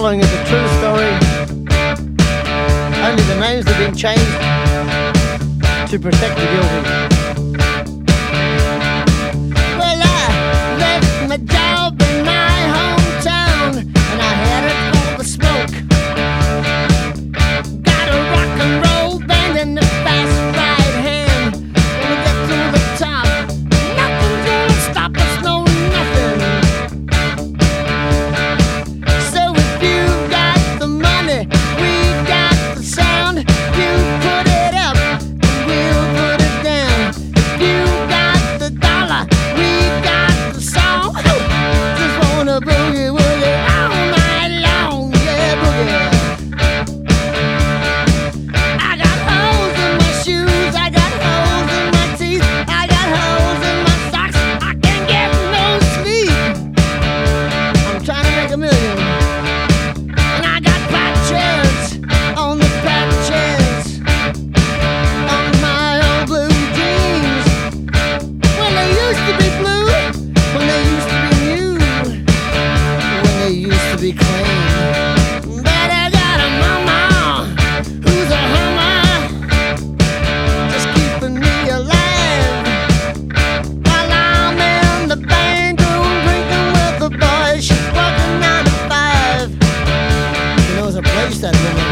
following is a true story. Only the names have been changed to protect the guilty. Well, I left my job in my hometown and I headed for the smoke. Got a rock and roll band and a fast right hand. When we get to the top, nothing's gonna stop us, no nothing. So if you got the money, we got the sound. You put it up and we'll put it down. If you got the dollar, we got the song. Just wanna boogie woogie all night long, yeah, boogie. I got holes in my shoes, I got holes in my teeth, I got holes in my socks, I can't get no sleep. I'm trying to make a million, and I got patches on the patches on my old blue jeans. When they used to be blue, when they used to be new, when they used to be clean. But I got a mama who's a hummer, just keeping me alive while I'm in the band room drinking with the boys. She's working 9 to 5. She knows a place, that woman.